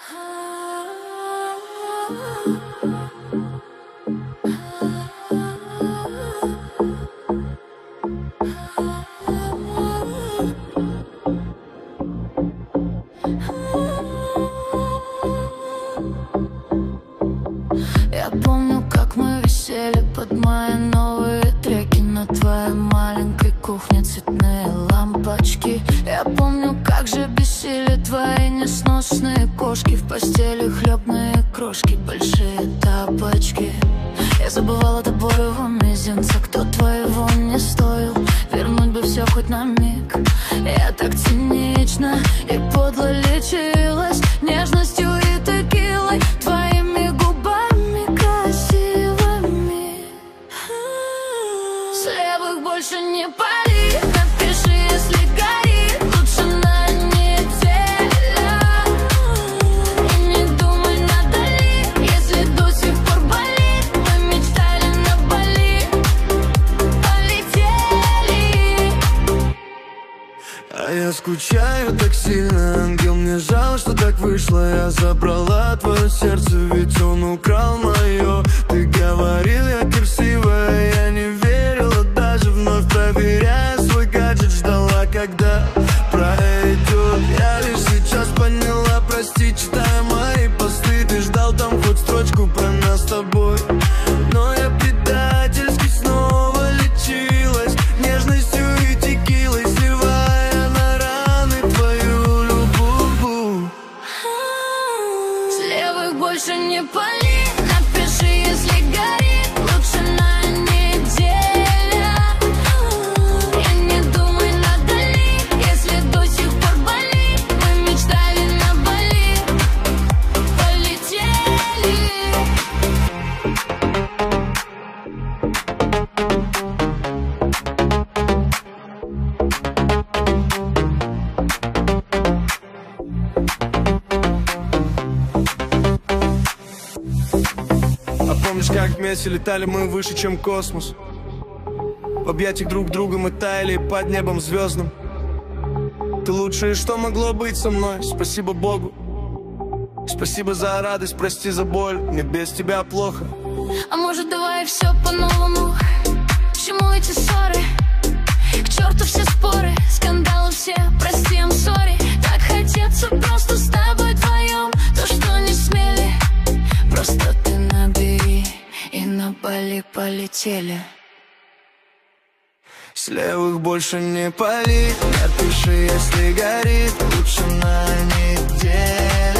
Я помню, как мы висели под мои новые треки на твоей маленькой кухне, цветные лампочки. Я помню, как же бесили твои несносные кошки, в постели хлебные крошки, большие тапочки. Я забывала до боли у мизинца, кто твоего не стоил. Вернуть бы все хоть на миг. Я так цинично и подло лечилась нежностью и текилой, твоими губами красивыми. С левых больше не пали, напиши, если горит, лучше на неделю. И не думай, надо ли, если до сих пор болит. Мы мечтали на Бали, полетели. А я скучаю так сильно, ангел, мне жаль, что так вышло. Я забрала твое сердце, ведь он украл мое. Ты говорил, я красивая, я не верила, даже вновь проверяя свой гаджет, ждала, когда пройдет. Я лишь сейчас поняла, прости, читая мои посты. Ты ждал там хоть строчку про нас с тобой, но я предательски снова лечилась нежностью и текилой, сливая на раны твою любовь. С левых больше не пали, напиши, если горит, лучше на неделю. И не думай, надо ли, если до сих пор болит. Мы мечтали на Бали, полетели. А помнишь, как вместе летали мы выше, чем космос? В объятиях друг друга мы таяли под небом звездным. Ты лучшее, что могло быть со мной. Спасибо Богу. Спасибо за радость, прости за боль. Мне без тебя плохо. А может, давай все по-новому? К чему эти ссоры? К черту все споры, скандалы все, прости, I'm sorry. Так хотеться просто с тобой вдвоем, то, что не смели. Просто ты набери, и на Бали полетели. С левых больше не пали, напиши, если горит, лучше на неделю.